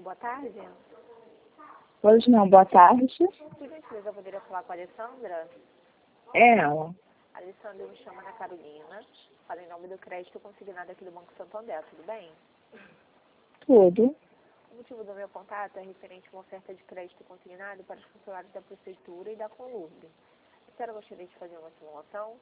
boa tarde. Hoje não, boa tarde. Por gentileza, eu poderia falar com a Alessandra? É ela. A Alessandra me chama Ana Carolina. Fala em nome do crédito consignado aqui do Banco Santander, tudo bem? Tudo. O motivo do meu contato é referente a uma oferta de crédito consignado para os funcionários da Prefeitura e da Colurb. A senhora gostaria de fazer uma simulação?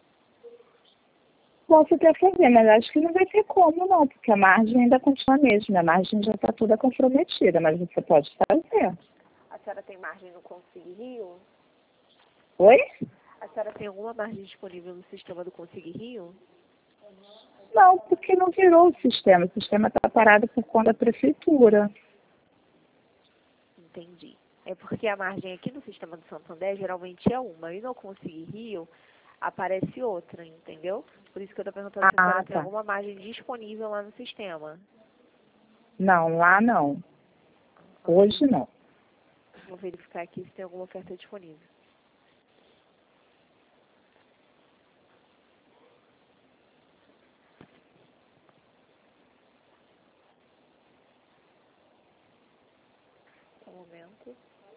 Posso até fazer, mas acho que não vai ter como não, porque a margem ainda continua a mesma. A margem já está toda comprometida, mas você pode fazer. A senhora tem margem no Consig Rio? Oi? A senhora tem alguma margem disponível no sistema do Consig Rio? Não, porque não virou o sistema. O sistema está parado por conta da Prefeitura. Entendi. É porque a margem aqui no sistema do Santander geralmente é uma, e no Consig Rio aparece outra, entendeu? Por isso que eu estou perguntando se a senhora tem Tá. alguma margem disponível lá no sistema. Não, lá não. Hoje não. Vou verificar aqui se tem alguma oferta disponível. Um momento.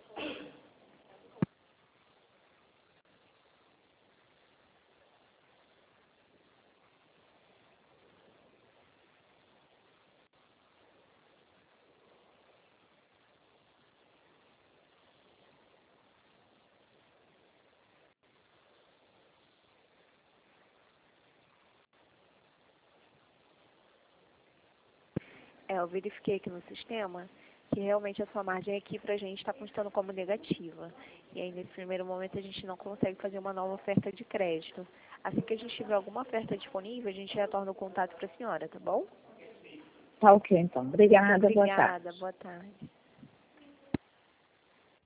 Eu verifiquei aqui no sistema que realmente a sua margem aqui pra gente está constando como negativa. E aí, nesse primeiro momento, a gente não consegue fazer uma nova oferta de crédito. Assim que a gente tiver alguma oferta disponível, a gente retorna o contato para a senhora, tá bom? Tá ok, então. Obrigada, boa tarde. Obrigada, boa tarde.